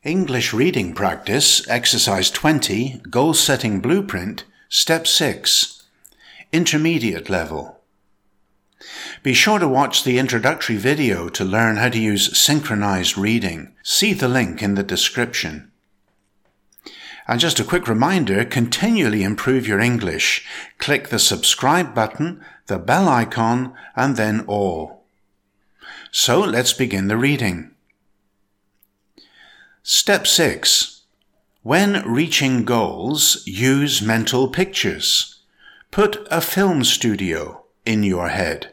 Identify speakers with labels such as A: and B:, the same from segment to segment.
A: English Reading Practice, Exercise 20, Goal Setting Blueprint, Step 6, Intermediate Level. Be sure to watch the introductory video to learn how to use synchronized reading. See the link in the description. And just a quick reminder, continually improve your English. Click the subscribe button, the bell icon, and then all. So let's begin the reading. Step 6. When reaching goals, use mental pictures. Put a film studio in your head.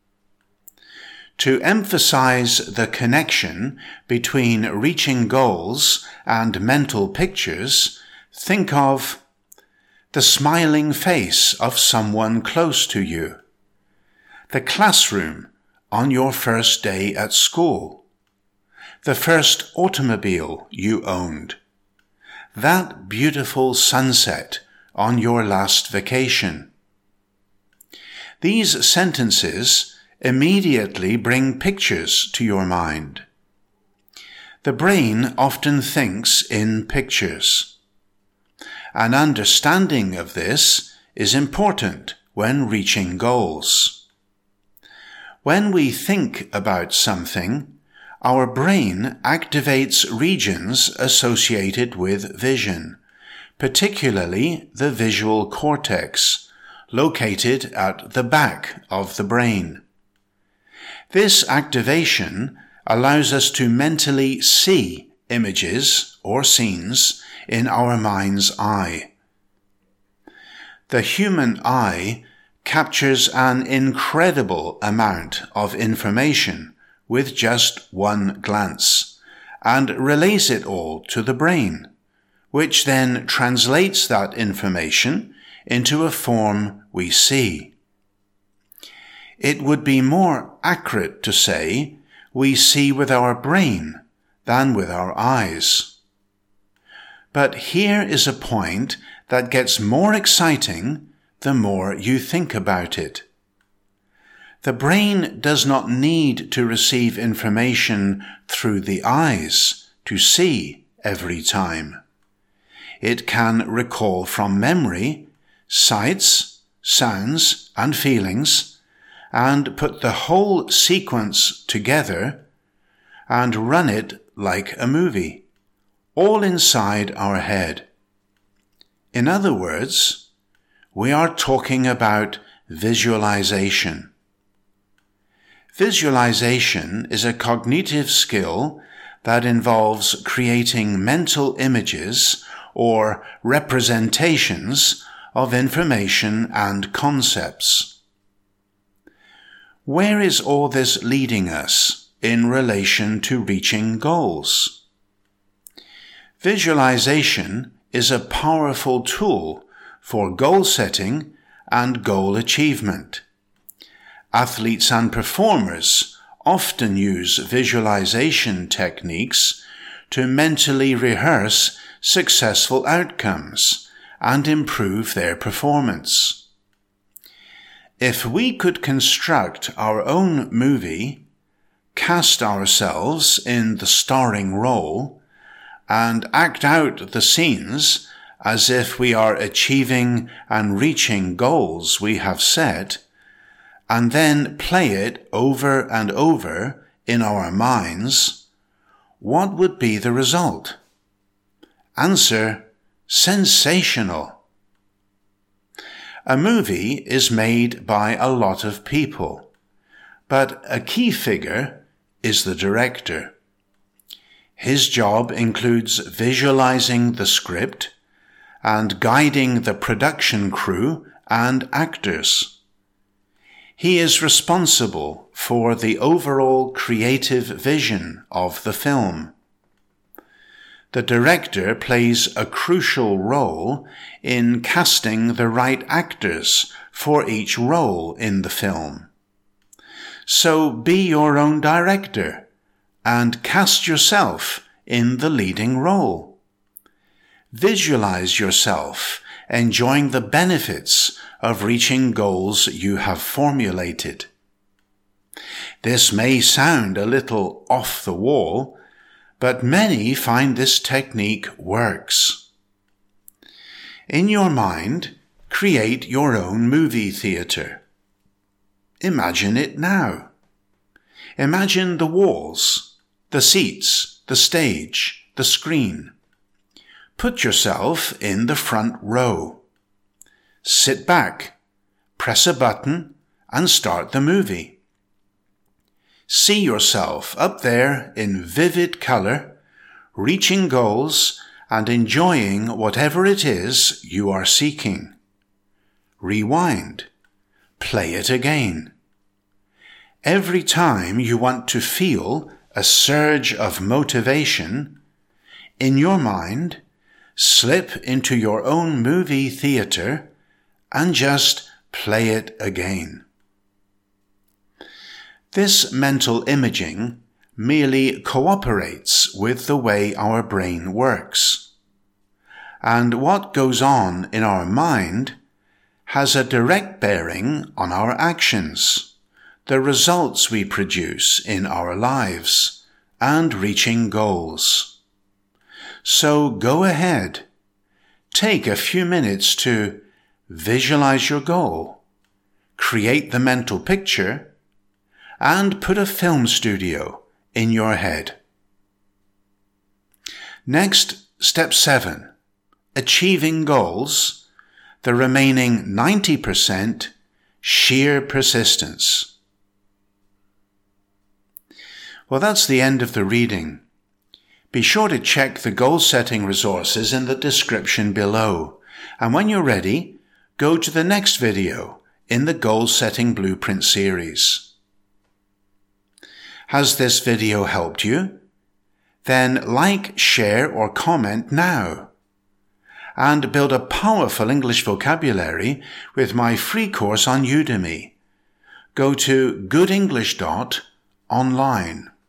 A: To emphasize the connection between reaching goals and mental pictures, think of the smiling face of someone close to you, the classroom on your first day at school, the first automobile you owned, that beautiful sunset on your last vacation. These sentences immediately bring pictures to your mind. The brain often thinks in pictures. An understanding of this is important when reaching goals. When we think about something, our brain activates regions associated with vision, particularly the visual cortex, located at the back of the brain. This activation allows us to mentally see images or scenes in our mind's eye. The human eye captures an incredible amount of information with just one glance, and relays it all to the brain, which then translates that information into a form we see. It would be more accurate to say we see with our brain than with our eyes. But here is a point that gets more exciting the more you think about it. The brain does not need to receive information through the eyes to see every time. It can recall from memory sights, sounds, and feelings, and put the whole sequence together and run it like a movie, all inside our head. In other words, we are talking about visualization. Visualization is a cognitive skill that involves creating mental images or representations of information and concepts. Where is all this leading us in relation to reaching goals? Visualization is a powerful tool for goal setting and goal achievement. Athletes and performers often use visualization techniques to mentally rehearse successful outcomes and improve their performance. If we could construct our own movie, cast ourselves in the starring role, and act out the scenes as if we are achieving and reaching goals we have set, and then play it over and over in our minds, what would be the result? Answer: sensational. A movie is made by a lot of people, but a key figure is the director. His job includes visualizing the script and guiding the production crew and actors. He is responsible for the overall creative vision of the film. The director plays a crucial role in casting the right actors for each role in the film. So be your own director and cast yourself in the leading role. Visualize yourself enjoying the benefits of reaching goals you have formulated. This may sound a little off the wall, but many find this technique works. In your mind, create your own movie theatre. Imagine it now. Imagine the walls, the seats, the stage, the screen. Put yourself in the front row. Sit back, press a button, and start the movie. See yourself up there in vivid colour, reaching goals and enjoying whatever it is you are seeking. Rewind. Play it again. Every time you want to feel a surge of motivation, in your mind, slip into your own movie theatre and just play it again. This mental imaging merely cooperates with the way our brain works. And what goes on in our mind has a direct bearing on our actions, the results we produce in our lives, and reaching goals. So go ahead, take a few minutes to visualize your goal, create the mental picture, and put a film studio in your head. Next, step 7, achieving goals, the remaining 90%, sheer persistence. Well, that's the end of the reading. Be sure to check the goal-setting resources in the description below. And when you're ready, go to the next video in the Goal-Setting Blueprint series. Has this video helped you? Then like, share, or comment now. And build a powerful English vocabulary with my free course on Udemy. Go to goodenglish.online.